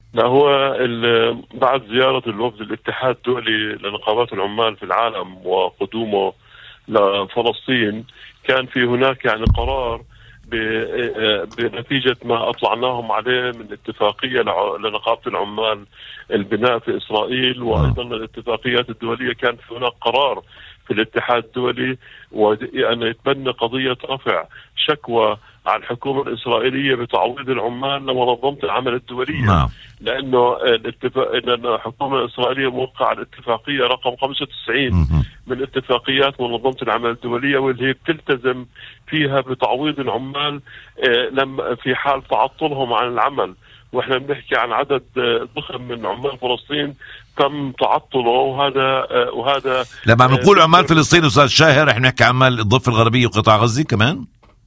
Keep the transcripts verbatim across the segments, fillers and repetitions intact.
لا، هو بعد زيارة الوفد الاتحاد الدولي لنقابات العمال في العالم وقدومه لفلسطين، كان في هناك يعني قرار بنتيجة ما أطلعناهم عليه من اتفاقية لنقابة العمال البناء في إسرائيل، وأيضا الاتفاقيات الدولية. كان في هناك قرار في الاتحاد الدولي وأن يتبنى قضية رفع شكوى على الحكومة الإسرائيلية بتعويض العمال لمنظمة العمل الدولية. نعم. لأنه الاتفاق لأن الحكومة الإسرائيلية موقعة الاتفاقية رقم خمسة وتسعين من اتفاقيات منظمة العمل الدولية، واللي هي بتلتزم فيها بتعويض العمال لما في حال تعطلهم عن العمل. واحنا بنحكي عن عدد ضخم من عمال فلسطين تم تعطله، وهذا وهذا لما بنقول عمال فلسطين استاذ شاهر احنا بنحكي عمال الضفه الغربيه وقطاع غزه كمان.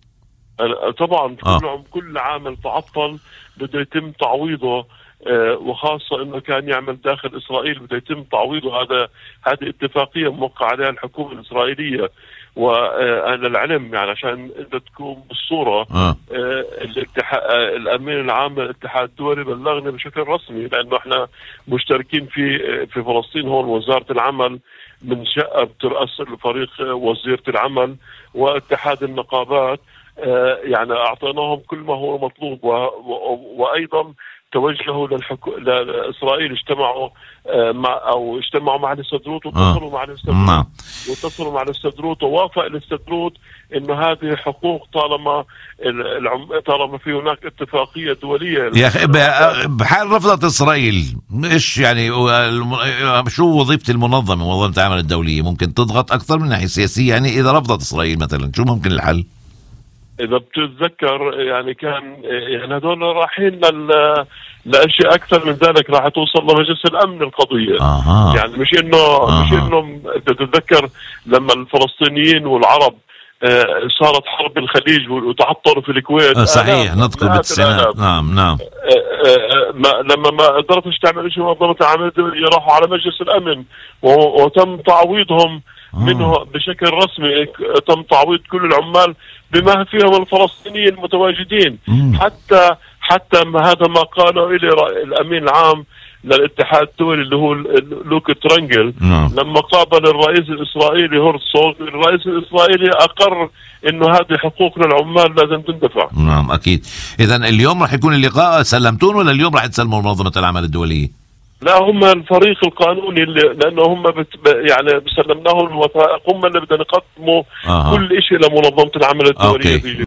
طبعا آه. كل كل عامل تعطل بده يتم تعويضه، وخاصة انه كان يعمل داخل اسرائيل بده يتم تعويضه. هذا هذه اتفاقية موقع عليها الحكومة الاسرائيلية. وانا العلم يعني عشان انت تكون بالصورة، آه. الاتحاد الامين العام للاتحاد الدولي بلغنا بشكل رسمي، لانه احنا مشتركين في في فلسطين هون. وزارة العمل من شقة بترأس الفريق وزيرة العمل واتحاد النقابات، يعني اعطيناهم كل ما هو مطلوب. وايضا توجهوا للحكو... لإسرائيل، اجتمعوا مع أو اجتمعوا مع الاستدروت واتصلوا آه. مع الاستدروت واتصلوا مع الاستدروت ووافق الاستدروت إنه هذه حقوق طالما العم... طالما في هناك اتفاقية دولية. يا أخي بحال رفضت إسرائيل إيش يعني شو وظيفة المنظمة منظمة العمل الدولية؟ ممكن تضغط أكثر من ناحية سياسية يعني إذا رفضت إسرائيل مثلا، شو ممكن الحل؟ إذا بتتذكر يعني كان يعني هذول رايحين لل لأشياء أكثر من ذلك، راح توصل لمجلس الأمن القضية. آه. يعني مش إنه آه. مش إنه تتذكر لما الفلسطينيين والعرب آه صارت حرب الخليج وتعطلوا في الكويت. آه صحيح، نذكر بالتسعينات. نعم نعم. آه آه ما لما ما قدرتش تعمل شيء منظمة العمل الدولية راحوا على مجلس الأمن وتم تعويضهم منه بشكل رسمي. تم تعويض كل العمال بما فيهم الفلسطينيين المتواجدين. مم. حتى حتى ما هذا ما قاله إلي الأمين العام للاتحاد الدولي اللي هو لوك ترانجل. نعم. لما قابل الرئيس الإسرائيلي هورتزوغ، الرئيس الإسرائيلي أقر إنه هذه حقوق للعمال لازم تندفع. نعم أكيد. إذا اليوم راح يكون اللقاء سلمتون ولا اليوم راح تسلموا منظمة العمل الدولية؟ لا، هم الفريق القانوني اللي لانه هم بت يعني سلمناهم الوثائق، هم اللي بدنا يقدموا آه. كل شيء لمنظمة العمل الدولية.